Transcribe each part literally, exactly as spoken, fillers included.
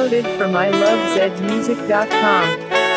Downloaded from I love zed music dot com.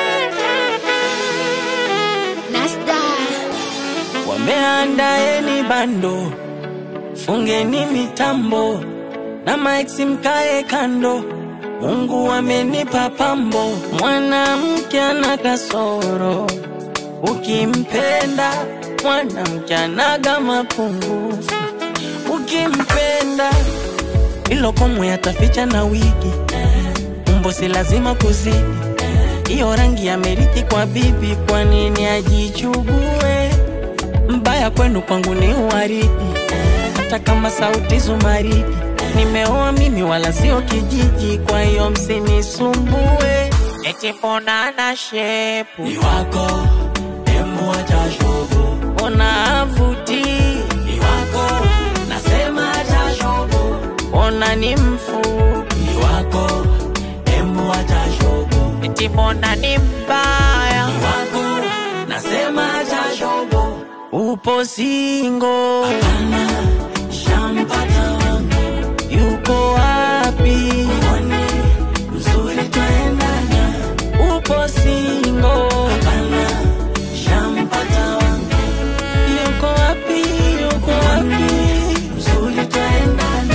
Wameandaeni bando, fungeni mitambo, na maiksi mkae kando. Mungu amenipa pambo, mwanamke ana kasoro. Ukimpenda mwanamke anaga mapungufu. Ukimpenda ilo komwe yataficha na wigi. Umbo si lazima kuzidi, iyo rangi ya meriti kwa bibi. Kwa nini ajichugue? Mbaya kwenu kwangu ni uwaridi, hata kama sauti zumaridi. Nimeoa mimi wala sio kijiji, kwa hiyo msinisumbue. Eti pona na shepu ni wako, emu atashobo. Ona avuti ni wako, nasema atashobo. Ona ni mfupi ni wako, emu atashobo. Eti pona ni mbaya ni wako, nasema atashobo. Upo singo, hapana, shampata wangu. Yuko wapi? Mwone, mzuri twaendana. Upo singo, hapana, shampata wangu. Yuko wapi? Yuko wapi? Mzuri twaendana.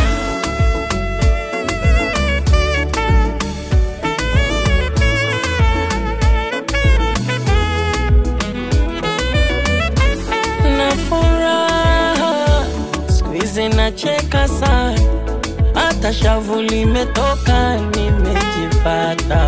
Nacheka sana, hata shavu limetoka, nimejipata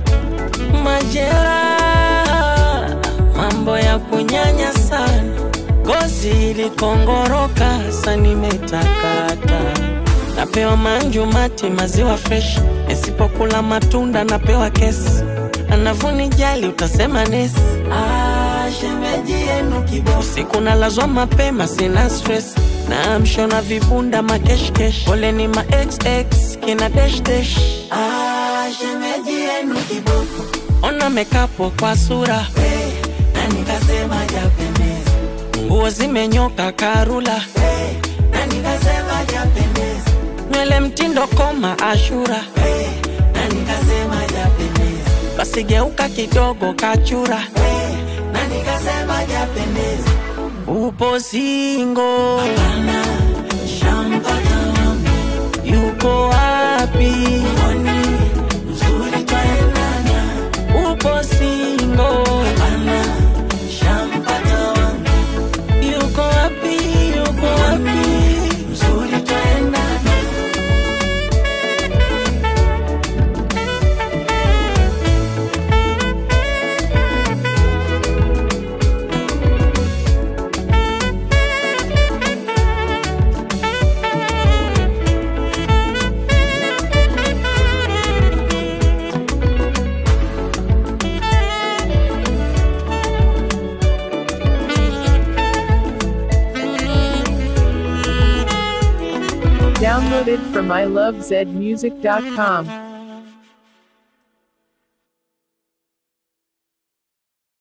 majeraha, mambo ya kunyanya sana. Gozi ilikongoroka, sa nimetakata. Napewa manju mati maziwa fresh, nisipokula matunda napewa kesi. Anavunijali utasema nesi. Ah, shemeji yenu kibo. Usiku nalazwa mapema sina stress, na mshona vibunda makesh kesh. Pole ni ma ex ex kina dash dash. Ah, shemeji yenu kiboko. Ona mekapo kwa sura, hey, na nikasema japendeza. Nguo zimenyoka karula, hey, na nikasema japendeza. Nywele mtindo koma ashura, hey, na nikasema japendeza. Basi geuka kidogo kachura, hey, na nikasema japendeza. Upo singo, hapana, shampata wangu. Yuko wapi? Mwone, mzuri twaendana. Upo singo, hapana, shampata wangu. Yuko wapi? Yuko wapi? Mzuri twaendana. Downloaded from I love zed music dot com.